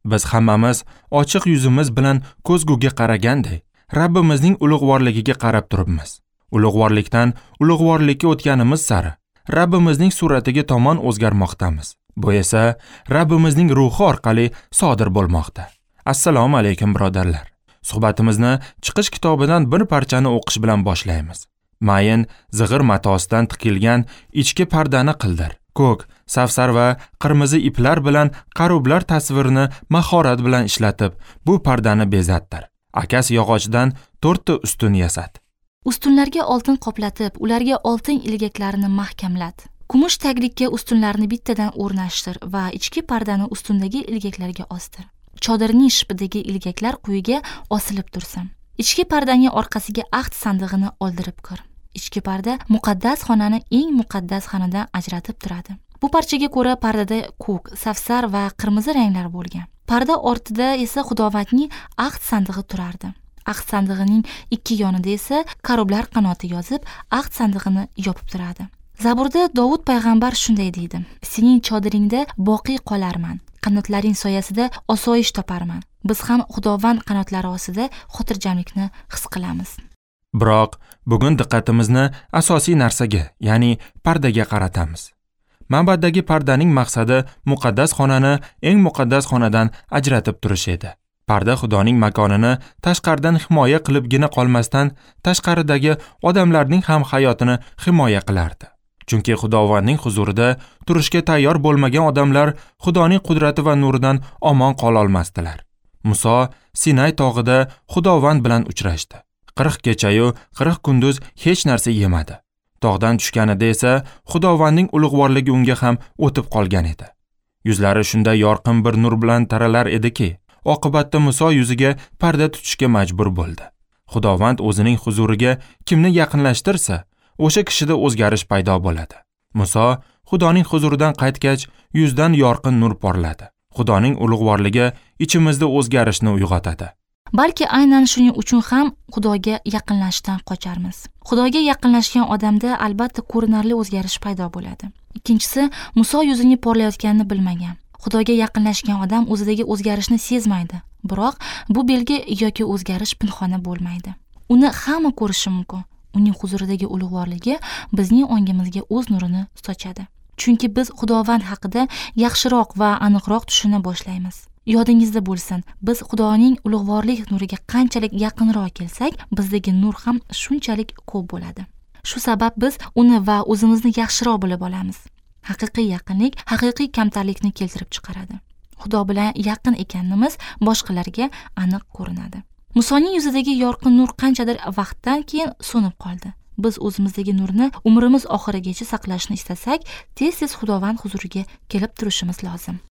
Biz hammamiz ochiq yuzimiz bilan ko'zguga qaraganday, Rabbimizning ulug'vorligiga qarab turibmiz. Ulug'vorlikdan ulug'vorlikka o'tganimiz sari Rabbimizning suratiga tomon o'zgarmoqdamiz. Bu esa Rabbimizning ruhi orqali sodir bo'lmoqda. Assalomu alaykum birodarlar. Suhbatimizni Chiqish kitobidan bir parchani o'qish bilan boshlaymiz. Mayin zig'ir matosidan tiqilgan ichki pardani qildir. Ko'k, safsar va qirmizi iplar bilan qarublar tasvirini mahorat bilan ishlatib, bu pardani bezattir. Akas yog'ochdan 4 ta ustun yasat. Ustunlarga oltin qoplatib, ularga oltin ilgaklarini mahkamlat. Kumush taglikka ustunlarni bittadan o'rnashtir va ichki pardani ustundagi ilgaklarga ostir. Chodirning shipidagi ilgaklar quyiga osilib tursin. Ichki pardaning orqasiga ahd sandig'ini oldirib kir. Ichki parda muqaddas xonani eng muqaddas xonadan ajratib turadi. Bu parchaga ko'ra pardada ko'k, safsar va qirmizi ranglar bo'lgan. Parda ortida esa Xudovandning ahd sandig'i turardi. Ahd sandig'ining ikki yonida esa karublar qanoti yozib, ahd sandig'ini yopib turadi. Zaburda Davud payg'ambar shunday deydi: "Sening chodiringda boqiy qolarman, qanotlaring soyasida osoyish toparman." Biz ham Xudovand qanotlari ostida xotirjamlikni his qilamiz. Biroq bugun diqqatimizni asosiy narsaga, ya'ni pardaga qaratamiz. Ma'baddagi pardaning maqsadi muqaddas xonani eng muqaddas xonadan ajratib turish edi. Parda Xudoning makonini tashqaridan himoya qilibgina qolmasdan, tashqaridagi odamlarning ham hayotini himoya qilardi. Chunki Xudovandning huzurida turishga tayyor bo'lmagan odamlar Xudoning qudrati va nuridan omon qola olmasdilar. Muso Sinay tog'ida Xudovand bilan uchrashdi. 40 kecha-yu 40 kunduz hech narsa yemadi. Tog'dan tushganida esa Xudovandning ulug'vorligi unga ham o'tib qolgan edi. Yuzlari shunday yorqin bir nur bilan taralar ediki, oqibatda Muso yuziga parda tutishga majbur bo'ldi. Xudovand o'zining huzuriga kimni yaqinlashtirsa, o'sha kishida o'zgarish paydo bo'ladi. Muso Xudoning huzuridan qaytgach, yuzdan yorqin nur porladi. Xudoning ulug'vorligi ichimizda o'zgarishni uyg'otadi. Balki aynan shuning uchun ham Xudoga yaqinlashishdan qocharmiz. Xudoga yaqinlashgan odamda albatta ko'rinarli o'zgarish paydo bo'ladi. Ikkinchisi, Muso yuzining porlayotganini bilmagan. Xudoga yaqinlashgan odam o'zidagi o'zgarishni sezmaydi. Biroq bu belgi yoki o'zgarish pinhona bo'lmaydi. Uni hamma ko'rishi mumkin. Uning huzuridagi ulug'vorligi bizning ongimizga o'z nurini sochadi. Chunki biz Xudovand haqida yaxshiroq va aniqroq tushuna boshlaymiz. Yodingizda bo'lsin, biz Xudoning ulug'vorlik nuriga qanchalik yaqinroq kelsak, bizdagi nur ham shunchalik ko'p bo'ladi. Shu sabab biz uni va o'zimizni yaxshiroq bilib olamiz. Haqiqiy yaqinlik haqiqiy kamtarlikni keltirib chiqaradi. Xudo bilan yaqin ekanimiz boshqalarga aniq ko'rinadi. Musoning yuzidagi yorqin nur qanchadir vaqtdan keyin so'nib qoldi. Biz o'zimizdagi nurni umrimiz oxirigacha saqlashni istasak, tez-tez Xudovand huzuriga kelib turishimiz lozim.